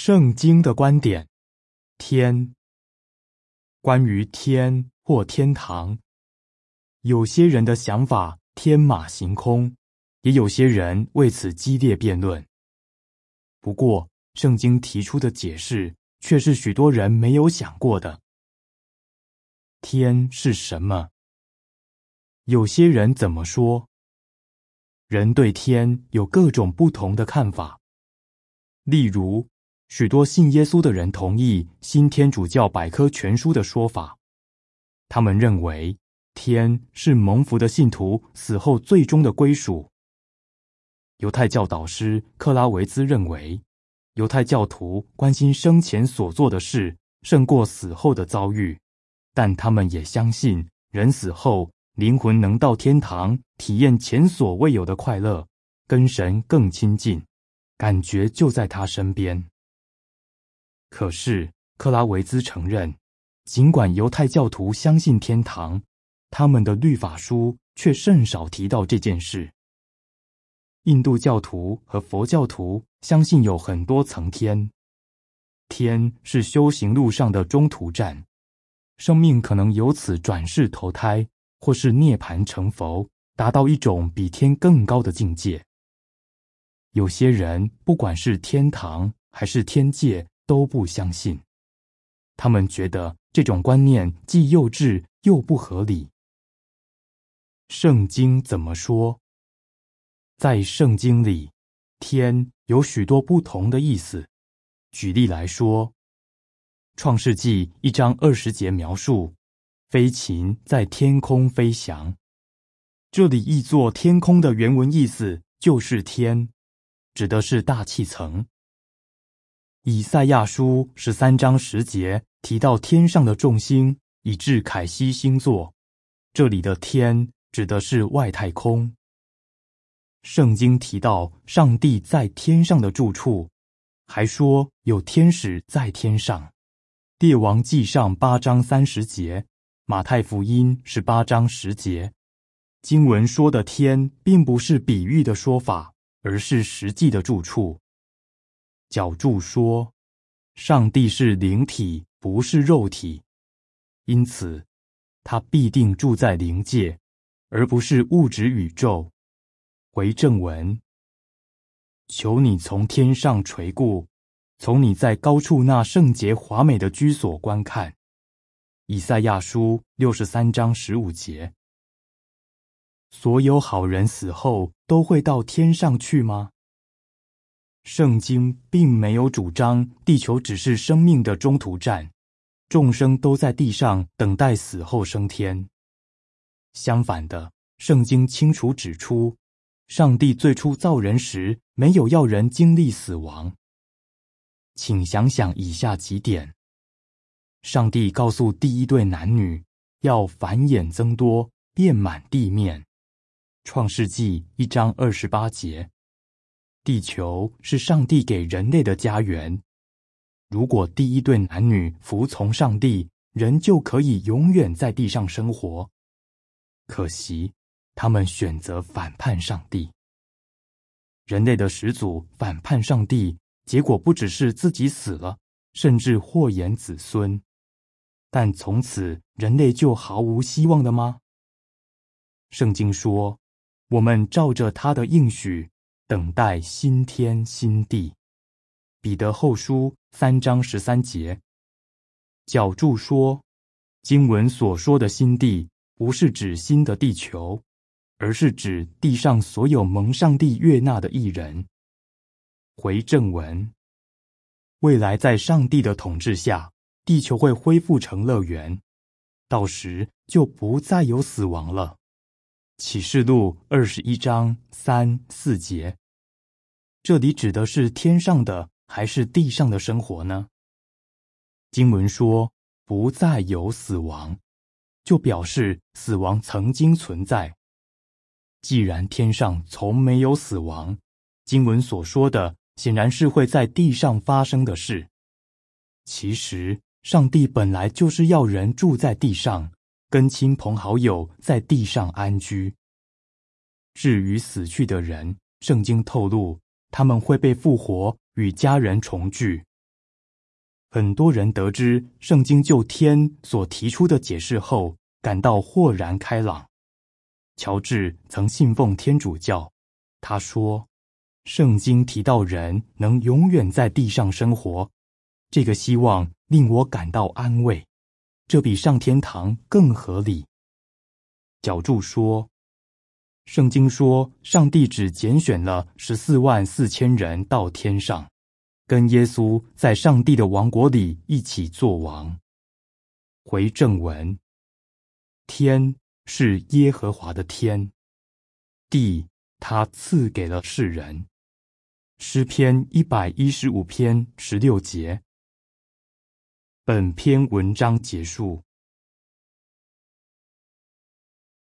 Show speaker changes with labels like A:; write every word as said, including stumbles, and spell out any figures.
A: 圣经的观点，天。关于天或天堂，有些人的想法天马行空，也有些人为此激烈辩论。不过，圣经提出的解释却是许多人没有想过的。天是什么？有些人怎么说？人对天有各种不同的看法。例如，许多信耶稣的人同意新天主教百科全书的说法，他们认为天是蒙福的信徒死后最终的归属。犹太教导师克拉维兹认为，犹太教徒关心生前所做的事胜过死后的遭遇，但他们也相信人死后灵魂能到天堂体验前所未有的快乐，跟神更亲近，感觉就在他身边。可是克拉维兹承认，尽管犹太教徒相信天堂，他们的律法书却甚少提到这件事。印度教徒和佛教徒相信有很多层天，天是修行路上的中途站，生命可能由此转世投胎，或是涅槃成佛，达到一种比天更高的境界。有些人不管是天堂还是天界都不相信，他们觉得这种观念既幼稚又不合理。圣经怎么说？在圣经里，天有许多不同的意思。举例来说，创世纪一章二十节描述飞禽在天空飞翔，这里译作天空的原文意思就是天，指的是大气层。以赛亚书十三章十节提到天上的众星，以至凯西星座，这里的天指的是外太空。圣经提到上帝在天上的住处，还说有天使在天上。列王纪上八章三十节，马太福音十八章十节。经文说的天并不是比喻的说法，而是实际的住处。角柱说，上帝是灵体，不是肉体，因此他必定住在灵界，而不是物质宇宙。回正文，求你从天上垂顾，从你在高处那圣洁华美的居所观看。以赛亚书六十三章十五节。所有好人死后都会到天上去吗？圣经并没有主张地球只是生命的中途站，众生都在地上等待死后升天。相反的，圣经清楚指出，上帝最初造人时没有要人经历死亡。请想想以下几点。上帝告诉第一对男女，要繁衍增多，遍满地面。创世纪一章二十八节。地球是上帝给人类的家园。如果第一对男女服从上帝，人就可以永远在地上生活。可惜，他们选择反叛上帝。人类的始祖反叛上帝，结果不只是自己死了，甚至祸延子孙。但从此人类就毫无希望的吗？圣经说，我们照着他的应许，等待新天新地。彼得后书三章十三节。角柱说，经文所说的新地，不是指新的地球，而是指地上所有蒙上帝悦纳的义人。回正文，未来在上帝的统治下，地球会恢复成乐园，到时就不再有死亡了。启示录二十一章三四节。这里指的是天上的还是地上的生活呢？经文说不再有死亡，就表示死亡曾经存在。既然天上从没有死亡，经文所说的显然是会在地上发生的事。其实，上帝本来就是要人住在地上，跟亲朋好友在地上安居。至于死去的人，圣经透露，他们会被复活，与家人重聚。 很多人得知圣经就天所提出的解释后，感到豁然开朗。乔治曾信奉天主教，他说，圣经提到人能永远在地上生活，这个希望令我感到安慰，这比上天堂更合理。角柱说，圣经说上帝只拣选了十四万四千人到天上，跟耶稣在上帝的王国里一起作王。回正文，天是耶和华的天，地他赐给了世人。诗篇一百一十五篇十六节。本篇文章结束。